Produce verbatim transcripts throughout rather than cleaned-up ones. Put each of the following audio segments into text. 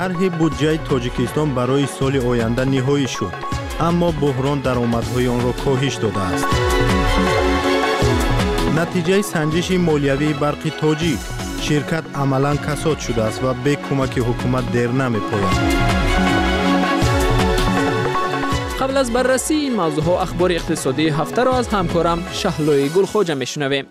طرح بودجه تاجیکستان برای سال آینده نهایی شد، اما بحران درآمدهای آن را کاهش داده است. نتیجه سنجش مالیوی برق تاجیک، شرکت عملاً کساد شده است و به کمک حکومت در نمی‌پاید. قبل از بررسی این موضوع ها اخبار اقتصادی هفته را از همکارم شهلوی گلخوجه میشنویم.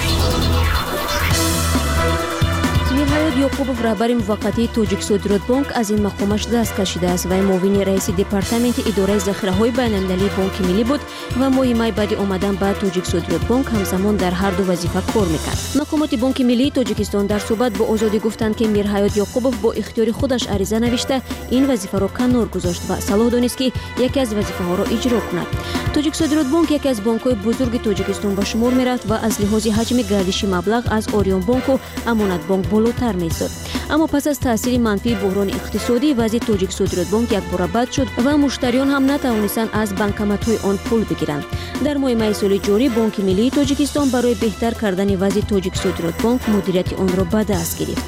میرحیات یعقوبوف رهبر موقتی تاجیک صادرات بانک از این مقامش دست کشیده است و معاون رئیس دپارتمنت اداره ذخیره‌های بین‌المللی بانک ملی بود و ماه می بعد آمدن به تاجیک صادرات بانک همزمان در هر دو وظیفه کار میکرد. مقامات بانک ملی تاجیکستان در صحبت با آزادی گفتند که میرحیات یعقوبوف با اختیار خودش عریضه نوشته این وظیفه را کنار گذاشت و صلاح دانست که یکی از وظیفه ها را اجرا کند. تاجیک صادرات بانک یکی از بانک‌های بزرگ تاجیکستان به شمار میرفت و از لحاظ حجم گردش مبلغ از آریون بانک و امانت بانک بالاتر می‌افتاد. اما پس از تاثیر منفی بحران اقتصادی وضع تاجیک صادرات بانک یک بار بد شد و مشتریان هم نتوانستند از بانکمت‌های آن پول بگیرند. در ماه می سال جاری بانک ملی تاجیکستان برای بهتر کردن وضع تاجیک صادرات بانک مدیریت آن را به دست گرفت.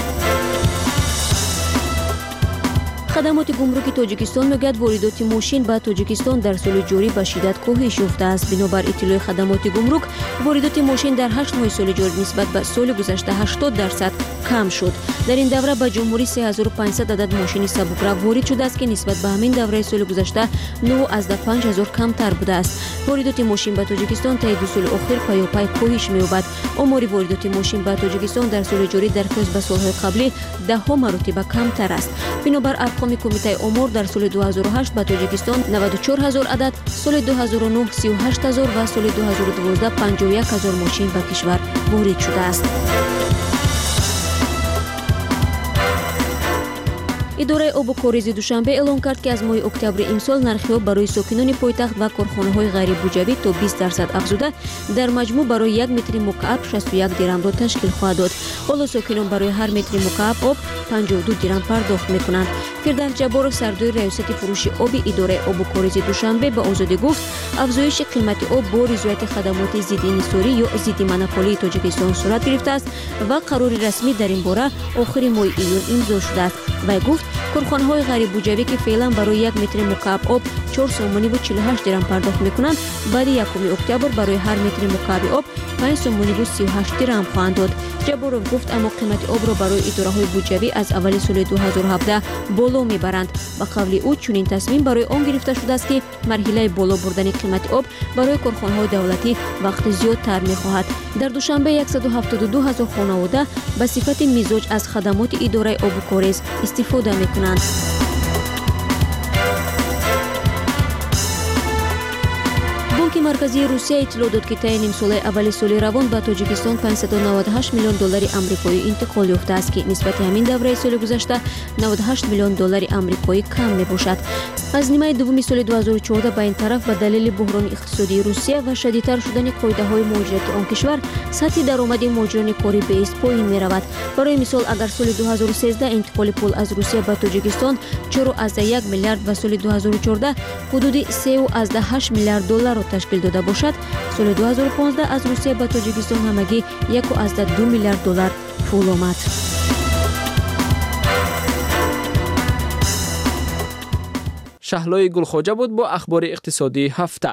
خدمات گمرک تاجیکستان میگوید واردات ماشین به تاجیکستان در سال جاری به شدت کاهش یافته است. بنابر اطلاع خدمات گمرک واردات ماشین در هشت ماه سال جاری نسبت به سال گذشته هشتاد درصد کم شد. در این دوره به جمهوری سه هزار و پانصد عدد ماشین سبک‌رو وارد شده است که نسبت به همین دوره سال گذشته نه از پنج هزار کمتر بوده است. واردات ماشین به تاجیکستان طی دو سال اخیر پیاپی کاهش می‌یابد. آمار واردات ماشین به تاجیکستان در سال جاری در قیاس به سال‌های قبلی ده ها مرتبه کمتر است. بنابر ارقام کمیته امور در سال دو هزار و هشت به تاجیکستان نود و چهار هزار عدد، سال دو هزار و نه سی و هشت هزار و سال دو هزار و دوازده پنجاه و یک هزار ماشین به کشور وارد شده است. اداره آب و کاریزی دوشنبه اعلام کرد که از ماه اکتبر امسال نرخ آب برای ساکنان پایتخت و کارخانه‌های غیر بودجوی تا بیست درصد افزوده در مجموع برای یک متر مکعب شصت و یک درم را تشکیل خواهد داد. حالا ساکنان برای هر متر مکعب آب پنجاه و دو درم پرداخت می‌کنند. فردوس جبار سردار ریاست فروش آب اداره آب و کاریزی دوشنبه به آزادی گفت افزایش قیمت آب با رضایت خدمات ضد انحصاری یا ضد مونوپولی تاجیکستان صورت گرفته است و قرار رسمی در این باره آخر ماه ایون امضا شده است. و گفت کارخانه‌های غیر بودجویی که فعلا برای یک متر مکعب آب چهار سومانی و چهل و هشت درم پرداخت می‌کنند بعد یکم اکتبر برای هر متر مکعب آب پنج سومانی و سی و هشت درم خواهند داد. جباروف گفت اما قیمت آب را برای اداره‌های بودجویی از اول سال دو هزار و هفده بالا میبرند. با قول او چنین تصمیم برای آن گرفته شده است که مرحله بالا بردن قیمت آب برای کارخانه‌های دولتی وقت زیادتر می‌خواهد. در دوشنبه صد و هفتاد و دو هزار خانواده به صفت مزاج از خدمات اداره آب و کاریز استفاده می‌کنند. بانک مرکزی روسیه اطلاع داد که طی نیم ساله اول سال روان به تاجیکستان پانصد و نود و هشت میلیون دلار آمریکایی انتقال یافته است که نسبت همین دوره سال گذشته نود و هشت میلیون دلار آمریکایی کم میباشد. از نیمه دوم سال دو هزار و چهارده به این طرف به دلیل بحران اقتصادی روسیه و شدیدتر شدن قاعده‌های مهاجرت آن کشور سطح درآمد مهاجران کاری بیست پایین می‌رود. برای مثال اگر سال دو هزار و سیزده انتقال پول از روسیه به تاجیکستان چهار و یک میلیارد و سال دو هزار و چهارده حدود سه و هشت میلیارد دلار را تشکیل داده باشد، سال دو هزار و پانزده از روسیه به تاجیکستان همگی یک و دو میلیارد دلار پول آمد. شهلوی گلخوجه بود با اخبار اقتصادی هفته.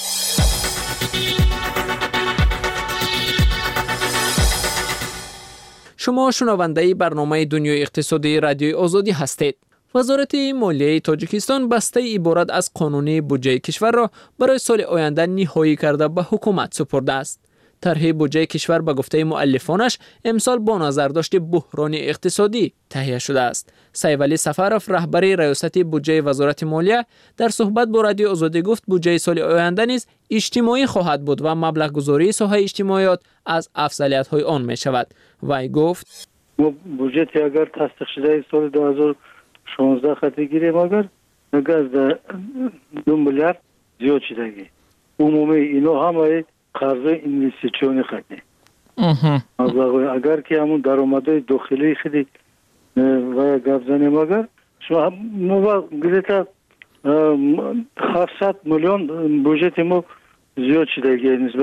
شما شنونده برنامه دنیای اقتصادی رادیوی آزادی هستید. وزارت مالیه تاجیکستان بسته عبارت از قانون بودجه کشور را برای سال آینده نهایی کرده به حکومت سپرده است. طرح بودجه کشور به گفته مؤلفانش امسال با نظرداشت بحران اقتصادی تهیه شده است. سیولی سفرف رهبر ریاست بودجه وزارت مالیه در صحبت با رادیو آزادی گفت بودجه سال آینده نیز اجتماعی خواهد بود و مبلغ گذاری ساحه اجتماعیات از افضلیت‌های آن می شود. وی گفت بودجه اگر تصدیق شده سال دو هزار و شانزده خط گیریم اگر اگر دو میلیارد زیاد شدگی عمومی اینا همه قرض اینوستیسیونی خطی اگر که همون درآمدهای داخلی خیلی و گپ زنیم اگر شما ما گذاشته هفتصد میلیون بودجه ما زیاد شدگی نسبت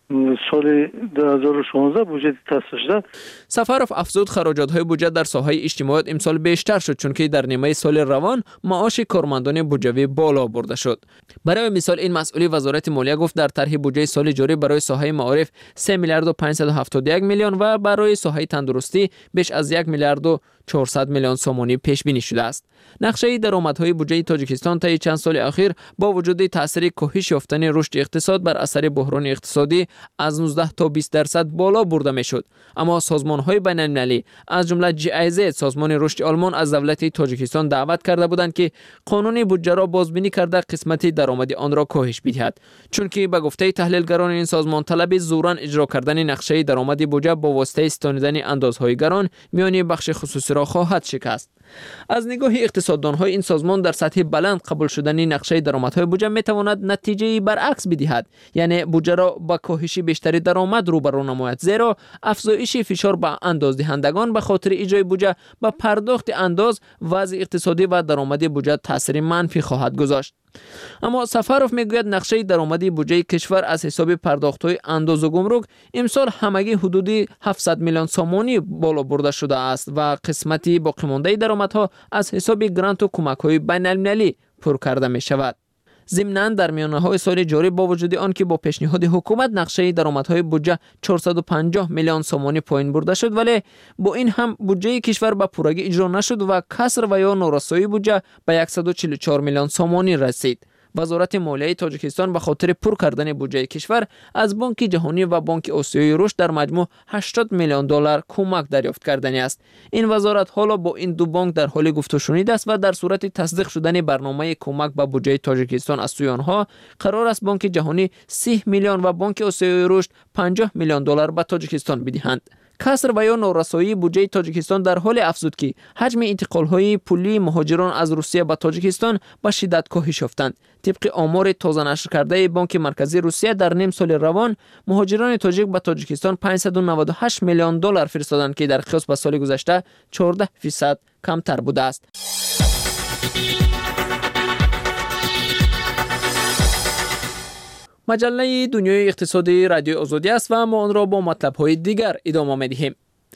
سال دو هزار و شانزده بودجه تصویب شده. سفرов افزود خراجات‌های بودجه در ساحه اجتماعیت امسال بیشتر شد چون که در نیمه سال روان معاش کارمندان بودجوی بالا برده شد. برای مثال این مسئول وزارت مالیه گفت در طرح بودجه سال جاری برای ساحه معارف سه میلیارد و پانصد و هفتاد و یک میلیون و برای ساحه تندرستی بیش از یک میلیارد و چهارصد میلیون سومانی پیش بینی شده است. نقشه درآمدهای بودجه تاجیکستان طی چند سال اخیر با وجود تاثیر کاهش یافتن رشد اقتصاد بر اثر بحران اقتصادی از نوزده تا بیست درصد بالا برده میشد، اما سازمان‌های بین‌المللی از جمله جی آی زد سازمان رشد آلمان از دولت تاجیکستان دعوت کرده بودند که قانون بودجه را بازبینی کرده قسمت درآمدی آن را کاهش بدهد، چون که به گفته تحلیلگران این سازمان طلب زوراً اجرا کردن نقشه درآمدی بودجه با واسطه ستانیدن اندازهای گران میان بخش خصوصی را خواهد شکست. از نگاه اقتصاددان‌های این سازمان در سطح بلند قبول شدن نقشه درآمدهای بودجه میتواند نتیجه برعکس بدهد، یعنی بودجه را با کاهش بیشتری درآمد روبرو نماید، زیرا افزایش فشار به اندازدهندگان به خاطر اجرای بودجه به پرداخت انداز وضع اقتصادی و درآمدی بودجه تاثیر منفی خواهد گذاشت. اما سفرov میگوید نقشه درآمدی بودجه کشور از حساب پرداخت‌های انداز و گمرک امسال همگی حدودی هفتصد میلیون سومانی بالا برده شده است و قسمتی باقی مانده درآمدها از حساب گرانت و کمک‌های بین‌المللی پر کرده می شود. ضمناً در میانه‌های سال جاری با وجود آن که با پیشنهاد حکومت نقشه درآمدهای بودجه چهارصد و پنجاه میلیون سومانی پایین برده شد، ولی با این هم بودجه کشور به پورگی اجرا نشد و کسر و یا نارسایی بودجه به صد و چهل و چهار میلیون سومانی رسید. وزارت مالیه تاجیکستان به خاطر پر کردن بودجه کشور از بانک جهانی و بانک آسیایی رشد در مجموع هشتاد میلیون دلار کمک دریافت کردنی است. این وزارت حالا با این دو بانک در حال گفت و شنید است و در صورت تصدیق شدن برنامه کمک به بودجه تاجیکستان از سوی آنها قرار است بانک جهانی سی میلیون و بانک آسیایی رشد پنجاه میلیون دلار به تاجیکستان بدهند. کسر و یا نارسایی بودجه تاجیکستان در حال افزود که حجم انتقال‌های پولی مهاجران از روسیه به تاجیکستان به شدت کاهش یافتند. طبق آمار تازه نشر کرده بانک مرکزی روسیه در نیم سال روان مهاجران تاجیک به تاجیکستان پانصد و نود و هشت میلیون دلار فرستادند که در قیاس به سال گذشته چهارده درصد کمتر بوده است. مجله دنیای اقتصادی رادیو آزادی است و ما آن را با مطلب‌های دیگر ادامه می‌دهیم.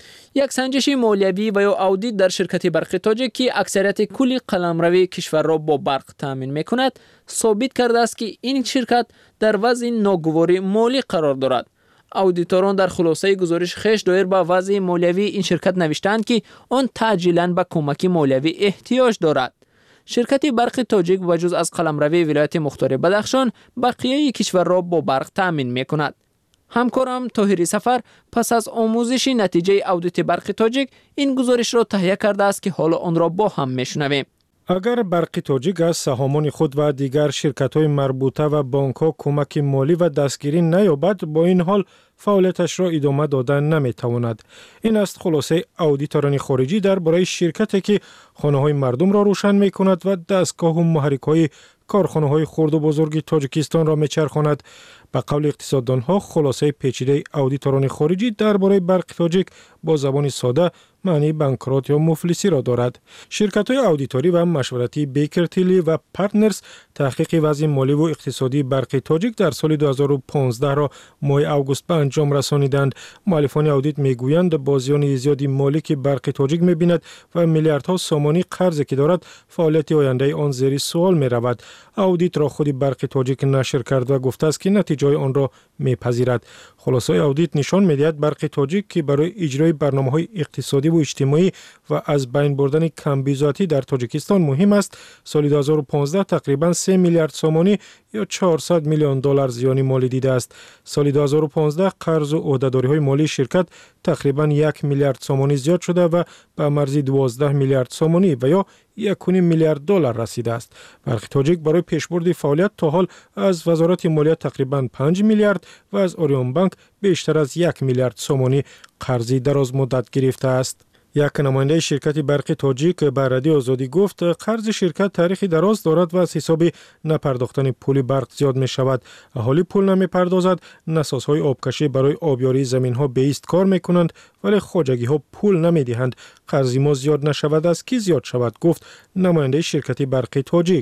یک سنجش مالیوی و یا آودیت در شرکت برق تاجیک که اکثریت کل قلمروی کشور را با برق تامین می‌کند ثابت کرده است که این شرکت در وضع ناگواری مالی قرار دارد. اودیتوران در خلاصه گزارش خیش دایر به وضع مالیوی این شرکت نوشتند که آن تعجیلاً به کمک مالیوی احتیاج دارد. شرکت برق تاجیک بجز از قلمروی ولایت مختار بدخشان بقیه کشور را با برق تامین می کند. همکارم طاهری سفر پس از آموزش نتیجه اودیت برق تاجیک این گزارش را تهیه کرده است که حالا آن را با هم میشنویم. اگر برق تاجیک از سهامان خود و دیگر شرکت‌های مربوطه و بانک‌ها کمک مالی و دستگیری نیابد، با این حال فعالیتش را ادامه دادن نمی‌تواند. این است خلاصه اودیتوران خارجی درباره شرکتی که خانه‌های مردم را روشن می‌کند و دستگاه و محرک‌های کارخانه‌های خرد و بزرگ تاجیکستان را می‌چرخاند. به قول اقتصاددان‌ها خلاصه پیچیده اودیتوران خارجی درباره برق تاجیک با زبان ساده معنی بانکرات یا مفلسی را دارد. شرکت‌های اودیتوری و مشورتی بیکر تیلی و پارتنرز تحقیق وضع مالی و اقتصادی برق تاجیک در سال دو هزار و پانزده را ماه آگوست به انجام رسانیدند. مؤلفان اودیت میگویند با زیان زیادی مالی که برق تاجیک می‌بیند و میلیاردها سومانی قرضی که دارد فعالیت آینده آن زیر سوال می‌رود. اودیت را خود برق تاجیک نشر کرد و گفته است که نتیجه آن را میپذیرد. خلاصه اودیت نشان می‌دهد برق تاجیک که برای اجرای برنامه‌های اقتصادی و اجتماعی و از بین بردن کمبیزاتی در تاجیکستان مهم است. سال دو هزار و پانزده تقریباً سه میلیارد سومانی یا چهارصد میلیون دلار زیان مالی دیده است. سال دو هزار و پانزده قرض و عهده‌داری‌های مالی شرکت تقریباً یک میلیارد سومانی زیاد شده و به مرزی دوازده میلیارد سومانی و یا یک و نیم میلیارد دلار رسیده است. برق تاجیک برای پیشبرد فعالیت تا حال از وزارت مالیه تقریباً پنج میلیارد و از اوریون بانک بیشتر از یک میلیارد سومانی قرضی دراز مدت گرفته است. یک نماینده شرکت برق تاجیک به رادیو آزادی گفت قرض شرکت تاریخی دراز دارد و از حساب نپرداختن پول برق زیاد می شود. اهالی پول نمی پردازد، نساز های آبکشی برای آبیاری زمین ها به ایست کار می کنند ولی خواجگی ها پول نمی دهند. قرض ما زیاد نشود از کی زیاد شود، گفت نماینده شرکت برق تاجیک.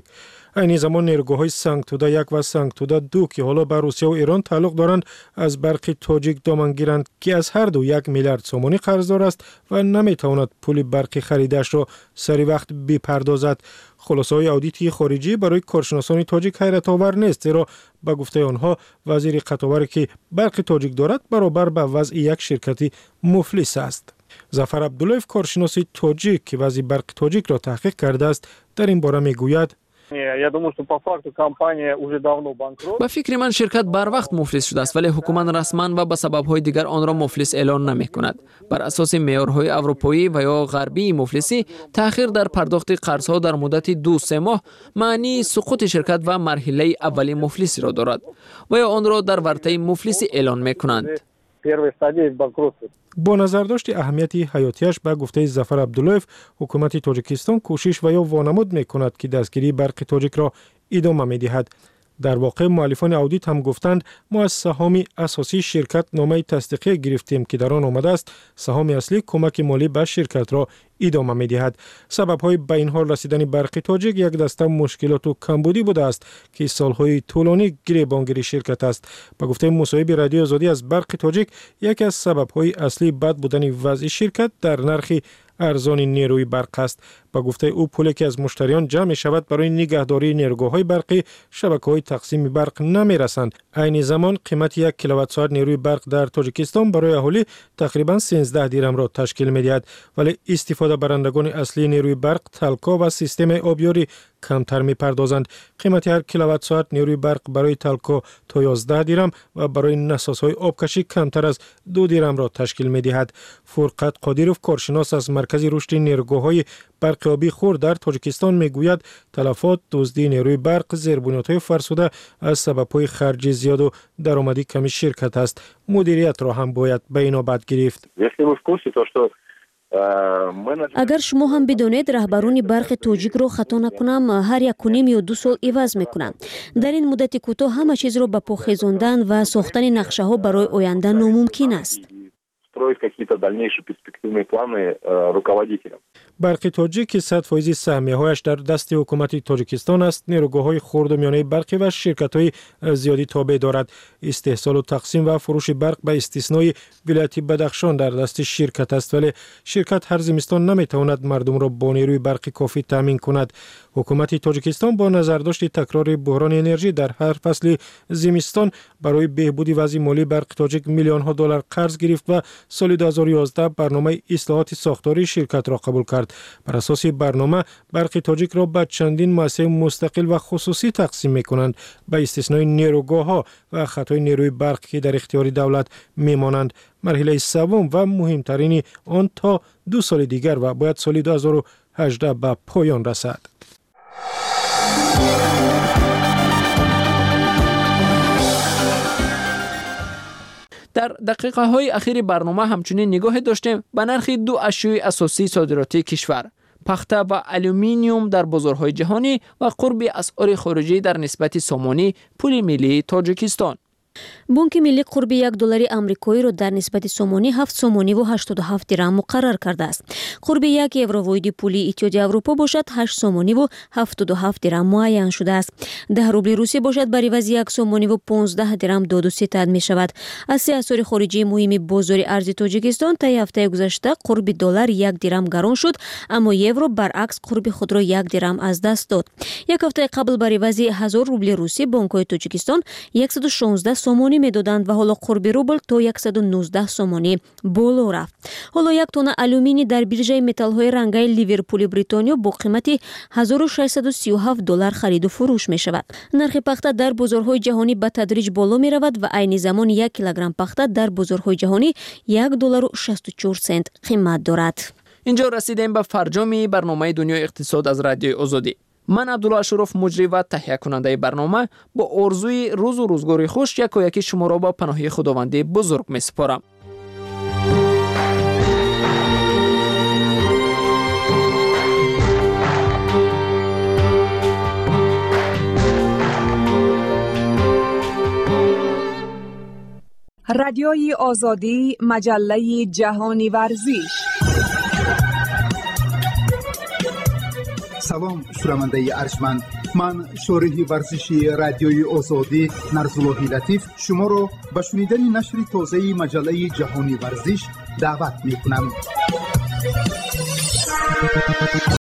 این زمان نیروگاه‌های سنگتوده یک و سنگتوده دو که حالا به روسیه و ایران تعلق دارند از برق تاجیک دامن گیرند که از هر دو یک میلیارد سومانی قرضدار است و نمیتواند پول برق خریدش را سری وقت بپردازد. خلاصه های آدیتی خارجی برای کارشناسان تاجیک حیرت آور نیست، زیرا به گفته آنها وزیر قطاوری که برق تاجیک دارد برابر به وضع یک شرکتی مفلس است. ظفر عبداللهیف کارشناس تاجیک که وضع برق تاجیک را تحقیق کرده است در این باره میگوید با فکر من شرکت بر وقت مفلس شده است، ولی حکومت رسما و به سبب‌های دیگر آن را مفلس اعلان نمی‌کند. بر اساس معیارهای اروپایی و یا غربی مفلسی، تأخیر در پرداخت قرض‌ها در مدت دو سه ماه معنی سقوط شرکت و مرحله اولی مفلسی را دارد و یا آن را در ورطه مفلسی اعلان می‌کنند. با نظر داشت اهمیت حیاتیش به گفته ظفر عبداللهیف، حکومت تاجیکستان کوشش و یا وانمود میکند که دستگیری برق تاجیک را ادامه میدهد. در واقع مؤلفان اودیت هم گفتند ما از سهام اساسی شرکت نامه تصدیقی گرفتیم که در آن آمده است سهام اصلی کمک مالی به شرکت را ادامه می‌دهد. سبب‌های به این حال رسیدن برق تاجیک یک دسته مشکلات و کمبودی بوده است که سال‌های طولانی گریبانگیری شرکت است. به گفته مصاحبه رادیو آزادی از برق تاجیک، یکی از سبب‌های اصلی بد بودن وضع شرکت در نرخ ارزان نیروی برق است. با گفته او پولی که از مشتریان جمع می شود برای نگهداری نیروگاه‌های برقی شبکه‌های تقسیم برق نمی رسند. عین زمان قیمت یک کیلووات ساعت نیروی برق در تاجیکستان برای اهالی تقریباً سیزده دیرم را تشکیل می دهد، ولی استفاده برندگان اصلی نیروی برق تلکا و سیستم آبیاری کمتر می پردازند. قیمت هر کیلووات ساعت نیروی برق برای تلکا تا یازده دیرم و برای نسازهای آبکشی کمتر از دو دیرم را تشکیل می دهد. فرقت قادیروف کارشناس از مرکز رشد نیروگاه‌های برق آبی خرد در تاجیکستان میگوید تلفات، دزدی نیروی برق، زیربنیادهای فرسوده از سبب‌های خرج زیاد و درآمدی کمی شرکت است. مدیریت را هم باید به اینا بد گرفت. اگر شما هم بدونید رهبران برق تاجیک رو خطا نکنم هر یک کنیم یا دو سال عوض میکنند. در این مدت کوتاه همه چیز رو به پا خیزاندن و ساختن نقشه ها برای آینده ناممکن است. برق تاجیک صد فیصد سهمیه هایش در دست حکومت تاجیکستان است. نیروگاه‌های خرد و میانه برقی و شرکت‌های زیادی تابع دارد. استحصال و تقسیم و فروش برق به استثنای ولایت بدخشان در دست شرکت است، ولی شرکت هر زمستان نمیتواند مردم را با نیروی برق کافی تامین کند. حکومت تاجیکستان با نظر داشت تکرار بحران انرژی در هر فصل زمستان برای بهبود وضع مالی برق تاجیک میلیون ها دلار قرض گرفت و سال دو هزار و یازده برنامه اصلاحات ساختاری شرکت را قبول کرد. بر اساس برنامه برق تاجیک را به چندین مؤسسه مستقل و خصوصی تقسیم می‌کنند، به استثنای نیروگاه‌ها و خطای نیروی برق که در اختیار دولت میمانند. مرحله سوم و مهمترین آن تا دو سال دیگر و باید سال دو هزار و هجده به پایان رسد. در دقیقه های اخیر برنامه همچنین نگاه داشتیم به نرخ دو اشیاء اساسی صادراتی کشور، پخته و الومینیوم در بازارهای جهانی و قرب اسعار خارجی در نسبت سامانی پول ملی تاجیکستان. بانک ملی قرب یک دلار آمریکایی را در نسبت سومانی هفت سومانی و هشتاد و هفت درهم مقرر کرده است. قرب یک یورو واحد پولی اتحادیه اروپا باشد هشت سومانی و هفتاد و هفت درهم معین شده است. ده روبل روسی باشد بر عوض یک سومانی و پانزده درهم داد و ستد می شود. از سه اسعار خارجی مهم بازار ارز تاجیکستان تا هفته گذشته قرب دلار یک درهم گران شد، اما یورو برعکس قرب خود را یک درهم از دست داد. یک هفته قبل بر عوض هزار روبل روسی بانک‌های تاجیکستان صد و شانزده سومانی میدادند و حالا قرب روبل تا صد و نوزده سومانی بالا رفت. حالا یک تن آلومینی در بیرژه متال‌های رنگی لیورپول بریتانیا با قیمت هزار و ششصد و سی و هفت دلار خرید و فروش می شود. نرخ پخته در بازارهای جهانی به تدریج بالا می رود و عین زمان یک کیلوگرم پخته در بازارهای جهانی یک دلار و شصت و چهار سنت قیمت دارد. اینجا رسیدیم به فرجام برنامه دنیای اقتصاد از رادیو آزادی. من عبدالله اشرف مجری و تهیه کننده برنامه با آرزوی روز و روزگاری خوش یک و یکی شما را با پناهی خداوند بزرگ می سپارم. رادیوی آزادی، مجله جهانی ورزش. салом шунавандаи арҷманд, ман шориҳи варзиши радиои озодӣ Нарзуллоҳи Латиф шуморо ба шунидани нашри тозаи маҷаллаи ҷаҳонии варзиш даъват мекунам.